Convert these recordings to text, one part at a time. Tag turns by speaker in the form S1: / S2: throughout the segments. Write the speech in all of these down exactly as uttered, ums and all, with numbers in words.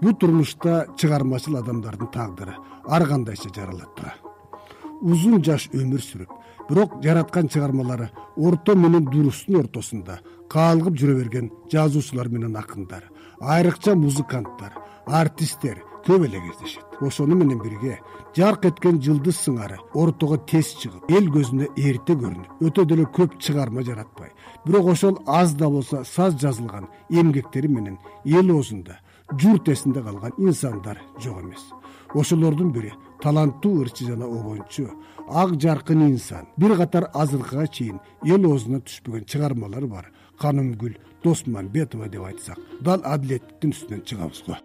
S1: Bu turmuşta çıgarmacыл адамдардын тагдыры ар кандайча жаралат тура. Uzun жаш өмүр сүрүп, бирок жараткан чыгармалары орто менен дурустун ортосунда каалгып жүрө берген жазуучулар менен акындар, айрыкча музыканттар, артисттер көп эле кездешет. Ошону менен бирге жарк эткен жылдыз сыңары ортого тез чыгып, эл көзүнө эрте көрүнүп, өтө деле көп чыгарма жаратпай, бирок ошол аз да болсо саз жазылган эмгектери менен эл оозунда, журт эсинде калган инсандар жок эмес. Ошолордун бири таланттуу ырчы жана обончу, ак жаркын инсан. Бир катар азыркыга чейин эл оозуна түшпөгөн чыгармалары бар. Канымгүл Досмамбетова деп айтсак, дал адилеттиктин үстүнөн чыгабыз го.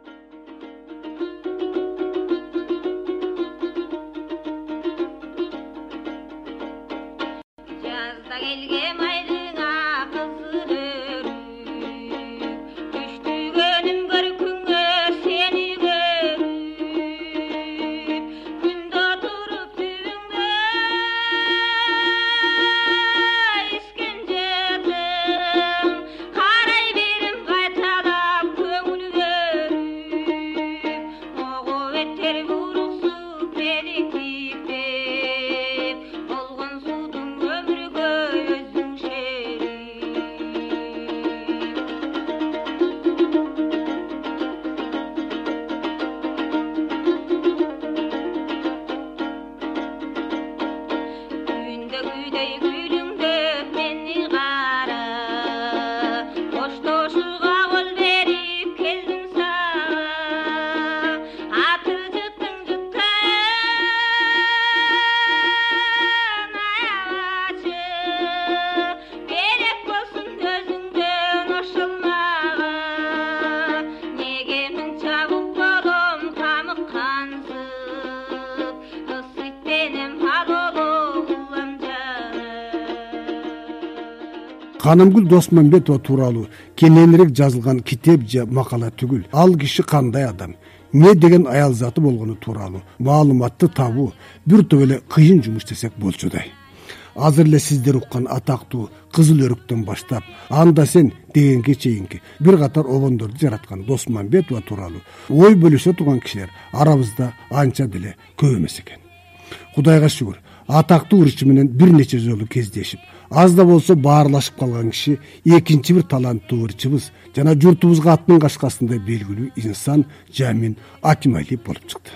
S1: Канымгүл Досмамбетова тууралуу кененирээк жазылган китеп же макала түгүл. Ал киши кандай адам, эмне деген аял заты болгону тууралуу маалыматты табуу бир топ эле кыйын жумуш десек болчудай. Азыр эле сиздер уккан атактуу Кызыл өрүктөн баштап Анда сен дегенге чейинки бир катар обондорду жараткан Досмамбетова тууралуу ой бөлүшө турган кишилер арабызда анча деле көп эмес экен. Кудайга шүгүр, атактуу ырчы менен бир нече жолу кездешип, аз да болсо баарлашып калган киши экинчи бир таланттуу ырчыбыз жана журтубузга аттын кашкасындай белгилүү инсан Жамин Акималиев болуп чыкты.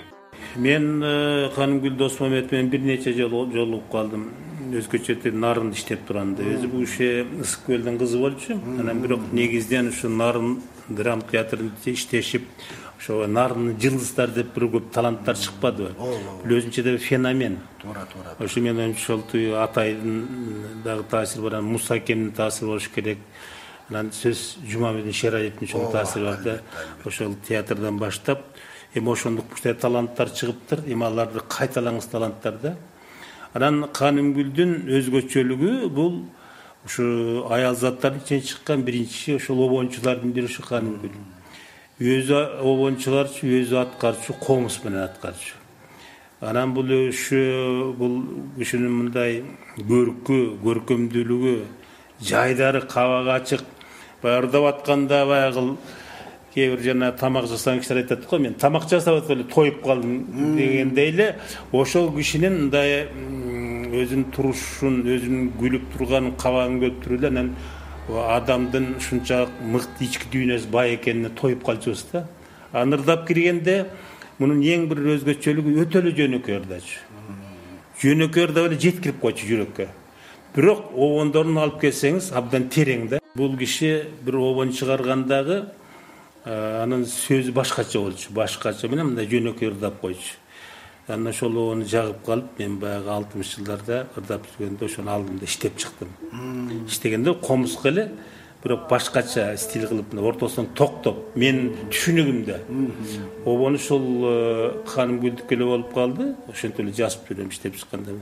S2: Мен Канымгүл Досмамбетов менен бир нече жолу жолугуп калдым. Өзгөчө нарын иштеп турганда, өзү бул иши Ысык көлдүн кызы болчу. Анан бирок негизден ушу нарын драма театрында иштешип, ошо нарын жылдыздар деп бир көп таланттар чыкпадыбы. Бул өзүнчө да феномен.
S1: Туура, туура.
S2: Ошо менен ошол Атайдын дагы таасири бар, Муса Акемдин таасири болуш керек. Анан сөз Жумабек Шераевдин чоң таасири бар да. Ошол театрдан баштап, эми ошондук таланттар чыгыптыр. Эми аларды кайталаңыз таланттар да. Анан Канымгүлдүн өзгөчөлүгү бул ушу аял заттардын ичинен чыккан биринчи ошол обончулардын бири ушу Канымгүл. Өзү обончуларчы, өзү аткарчу, комуз менен аткарчу. Анан бул ушу бул кишинин мындай көркү, көркөмдүүлүгү, жайдары кабак ачык, баягы ырдап атканда баягы кээ бир жана тамак жасаган кишилер айтат го, мен тамак жасап атып эле тоюп калдым дегендей эле ошол кишинин мындай өзүнүн турушун, өзүнүн күлүп турган кабагын көтөрүп эле анан адамдын ушунчалык мыкты ички дүйнөсү бай экенине тоюп калчубуз да. Анан ырдап киргенде мунун эң бир өзгөчөлүгү өтө эле жөнөкөй ырдачу. Жөнөкөй ырдап эле жеткирип койчу жүрөккө. Бирок обондорун алып келсеңиз абдан терең да. Бул киши бир обон чыгаргандагы анын сөзү башкача болчу, башкача менен мындай жөнөкөй ырдап койчу. Анан ошол обону жагып калып, мен баягы алтымыш жылдарда ырдап жүргөндө ошону алдым да иштеп чыктым. Иштегенде комузга эле бирок башкача стиль кылып, ортосунан токтоп, мен түшүнүгүмдө. Обону ошол Канымгүлдүкү эле болуп калды. Ошентип эле жазып жүрөм иштеп чыкканда.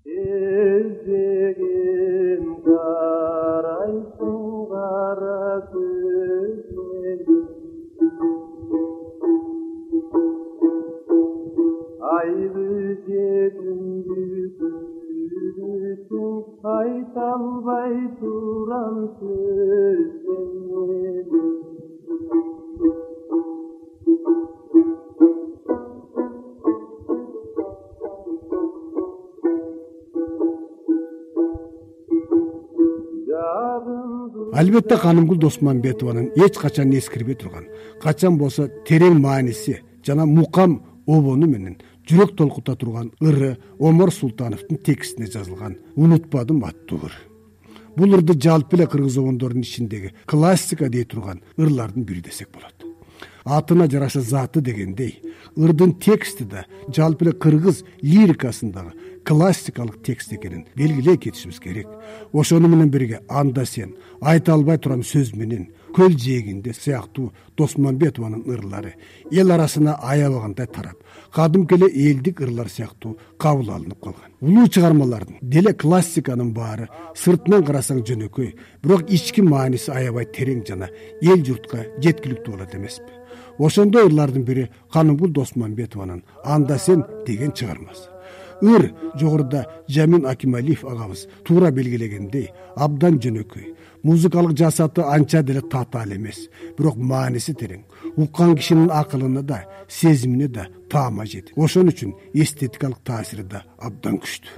S3: Aytalbay turan söz
S1: Албетте Канымгүл Досмамбетованын эч качан эскирбей турган, качан болсо терең мааниси жана мукам обону менен жүрөк толкута турган ыры Омар Султановдун текстине жазылган «Унутпадым» аттуу ыр. Бул ырды жалпы эле кыргыз обондорунун ичиндеги классика дей турган ырлардын бири десек болот. Атына жараша заты дегендей, ырдын тексти да жалпы эле кыргыз лирикасындагы классикалык текст экенин белгилей кетишибиз керек. Ошону менен бирге анда сен, айта албай турам сөз менен, көл жээгинде сыяктуу Досмамбетованын ырлары эл арасына аябагандай тарап, кадимки эле элдик ырлар сыяктуу кабыл алынып калган. Улуу чыгармалардын деле классиканын баары сыртынан карасаң жөнөкөй, бирок ички мааниси аябай терең жана эл журтка жеткиликтүү болот эмеспи? Ошондой ырлардын бири Канымгүл Досмамбетованын «Анда сен» деген чыгармасы. Ыр жогоруда Жамин Акималиев агабыз туура белгилегендей абдан жөнөкөй, музыкалык жасаты анча деле татаал эмес, бирок мааниси терең, уккан кишинин акылына да, сезимине да таама жетет. Ошон үчүн эстетикалык таасири да абдан күчтүү.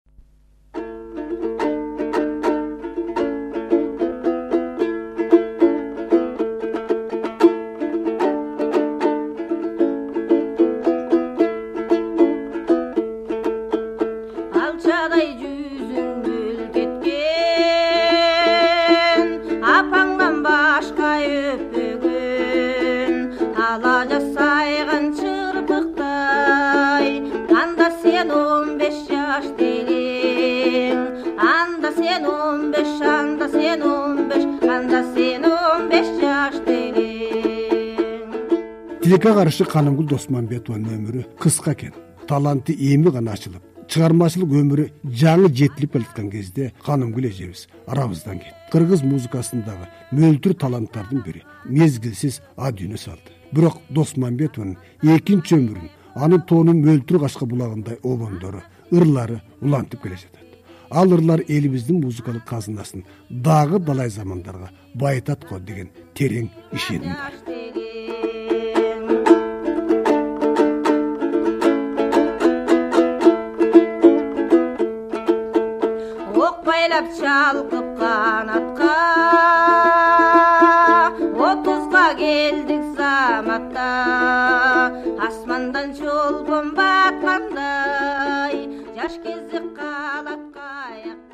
S1: Тилекке каршы Канымгүл Досмамбетованын өмүрү кыска экен. Таланты эми гана ачылып, чыгармачылык өмүрү жаңы жетилип келаткан кезде Канымгүл эжебиз арабыздан кетти. Кыргыз музыкасындагы мөлтүр таланттардын бири мезгилсиз а дүйнө салды. Бирок Досмамбетованын экинчи өмүрүн анын тоонун мөлтүр кашка булагындай обондору, ырлары улантып келе жатат. Ал ырлар элибиздин музыкалык казынасын дагы далай замандарга байытат го деген терең ишеним бар.
S3: Байлап чалкып канатка, отузга келдик заматта, асмандан жолбон баткандай, жаш кезек калат каякта.